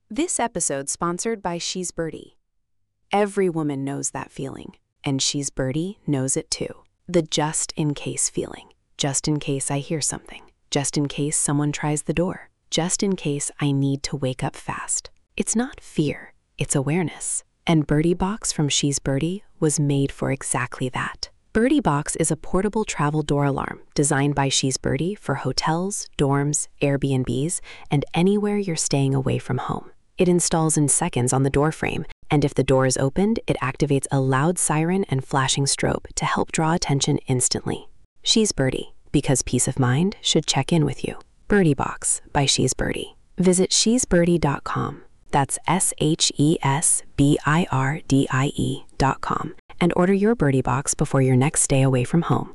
This episode sponsored by She's Birdie. Every woman knows that feeling, and She's Birdie knows it too. The just-in-case feeling. Just in case I hear something. Just in case someone tries the door. Just in case I need to wake up fast. It's not fear, it's awareness. And Birdie Box from She's Birdie was made for exactly that. Birdie Box is a portable travel door alarm designed by She's Birdie for hotels, dorms, Airbnbs, and anywhere you're staying away from home. It installs in seconds on the door frame, and if the door is opened, it activates a loud siren and flashing strobe to help draw attention instantly. She's Birdie, because peace of mind should check in with you. Birdie Box by She's Birdie. Visit shesbirdie.com. That's SHESBIRDIE.com. And order your Birdie Box before your next stay away from home.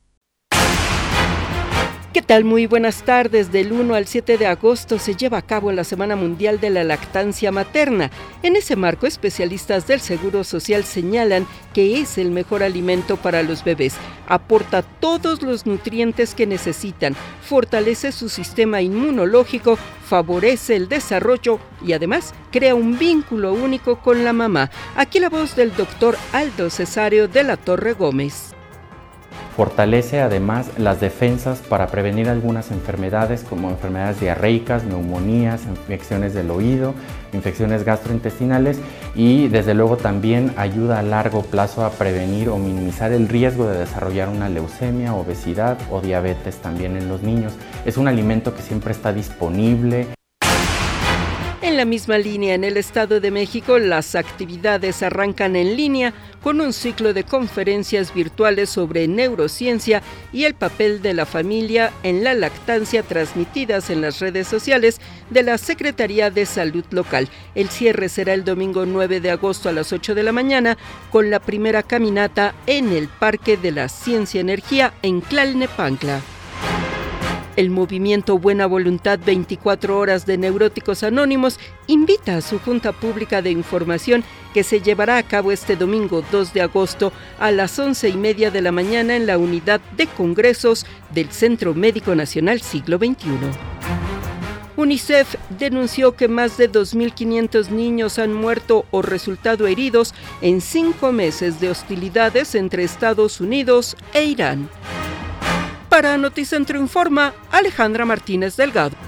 ¿Qué tal? Muy buenas tardes. Del 1 al 7 de agosto se lleva a cabo la Semana Mundial de la Lactancia Materna. En ese marco, especialistas del Seguro Social señalan que es el mejor alimento para los bebés. Aporta todos los nutrientes que necesitan, fortalece su sistema inmunológico, favorece el desarrollo y además crea un vínculo único con la mamá. Aquí la voz del doctor Aldo Cesario de la Torre Gómez. Fortalece además las defensas para prevenir algunas enfermedades como enfermedades diarreicas, neumonías, infecciones del oído, infecciones gastrointestinales y desde luego también ayuda a largo plazo a prevenir o minimizar el riesgo de desarrollar una leucemia, obesidad o diabetes también en los niños. Es un alimento que siempre está disponible. En la misma línea, en el Estado de México, las actividades arrancan en línea con un ciclo de conferencias virtuales sobre neurociencia y el papel de la familia en la lactancia transmitidas en las redes sociales de la Secretaría de Salud local. El cierre será el domingo 9 de agosto a las 8 de la mañana con la primera caminata en el Parque de la Ciencia Energía en Tlalnepantla. El movimiento Buena Voluntad 24 Horas de Neuróticos Anónimos invita a su Junta Pública de Información que se llevará a cabo este domingo 2 de agosto a las 11:30 de la mañana en la unidad de congresos del Centro Médico Nacional Siglo XXI. UNICEF denunció que más de 2.500 niños han muerto o resultado heridos en 5 meses de hostilidades entre Estados Unidos e Irán. Para Noticentro Informa, Alejandra Martínez Delgado.